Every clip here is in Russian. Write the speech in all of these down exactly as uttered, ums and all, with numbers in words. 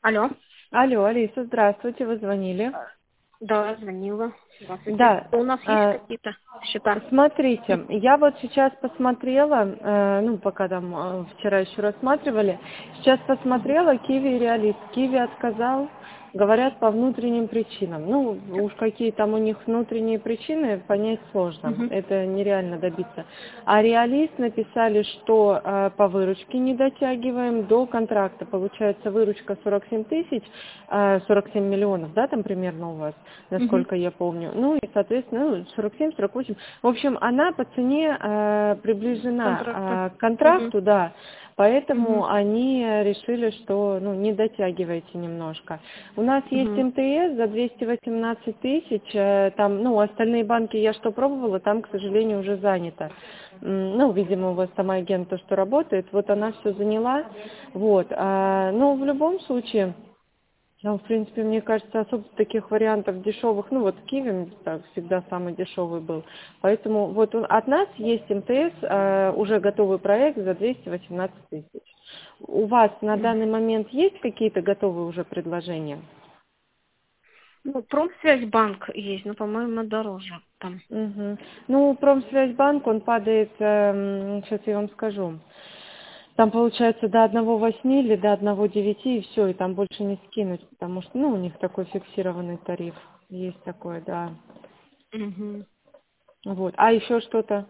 Алло. Алло, Алиса, здравствуйте, вы звонили. А, Да, звонила. Здравствуйте. Да, У нас есть э, какие-то счета? смотрите, я вот сейчас посмотрела, э, ну, пока там э, вчера еще рассматривали, сейчас Мгм. посмотрела Киви и Реалист. Киви отказал, говорят, по внутренним причинам. Ну, уж какие там у них внутренние причины, понять сложно, Мгм. это нереально добиться. А Реалист написали, что э, по выручке не дотягиваем до контракта. Получается, выручка сорок семь тысяч, э, сорок семь миллионов, да, там примерно у вас, Мгм. насколько я помню. Ну и, соответственно, ну, сорок семь сорок восемь. В общем, она по цене э, Контракта. приближена э, к Мгм. контракту, да. Поэтому Мгм. они решили, что ну, не дотягиваете немножко. У нас есть Мгм. МТС за двести восемнадцать тысяч, э, там, ну, остальные банки я что пробовала, там, к сожалению, уже занято. М, Ну, видимо, у вас там агент то, что работает, вот она все заняла, вот. А, но в любом случае, ну, в принципе, мне кажется, особо таких вариантов дешевых, ну, вот Киви так, всегда самый дешевый был. Поэтому вот он- от нас есть МТС, э, уже готовый проект за двести восемнадцать тысяч. У вас на Мгм. данный момент есть какие-то готовые уже предложения? Ну, Промсвязьбанк есть, но, по-моему, дороже там. Мгм. Ну, Промсвязьбанк, он падает, сейчас я вам скажу, там получается до одного восьми или до одного девяти и все, и там больше не скинуть, потому что, ну, у них такой фиксированный тариф, есть такое, да. Мгм. Вот. А еще что-то?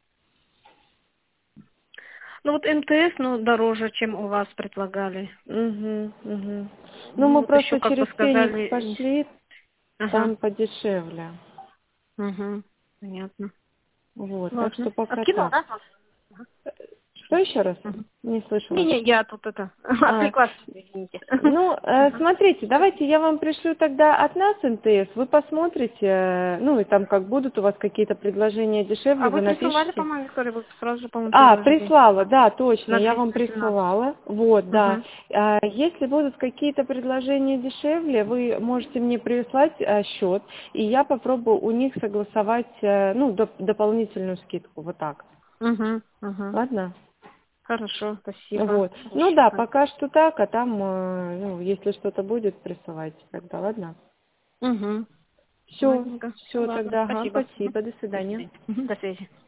Ну, вот МТС, ну, дороже, чем у вас предлагали. Угу, угу. Ну, Ну, мы вот еще, просто как через бы Феникс сказали... не- пошли, Ага. там подешевле. Угу. Понятно. Вот, так что Ладно. пока Откинула, так. да? Что еще раз? Ага. Не слышала. Не-не, я тут это... А, Отвлеклась, извините. ну, э, Ага. смотрите, давайте я вам пришлю тогда от нас МТС, вы посмотрите, э, ну и там как будут у вас какие-то предложения А дешевле, вы вы присылали, напишите. по-моему, Виктория, вы сразу же, по-моему, А, предложили. прислала, да, точно, На я вам двести восемнадцать. присылала. Вот, да. Угу. А, Если будут какие-то предложения дешевле, вы можете мне прислать а, счет, и я попробую у них согласовать, э, ну, доп- дополнительную скидку, вот так. Угу. Угу. Ладно? Хорошо, спасибо. Вот. Ну Хорошо. да, пока что так, а там, э, ну, если что-то будет, присылайте тогда, ладно? Угу. Все, Ладненько. все Ладно, тогда, ага, спасибо. Мгм. спасибо, до До свидания. свидания. Мгм. До связи.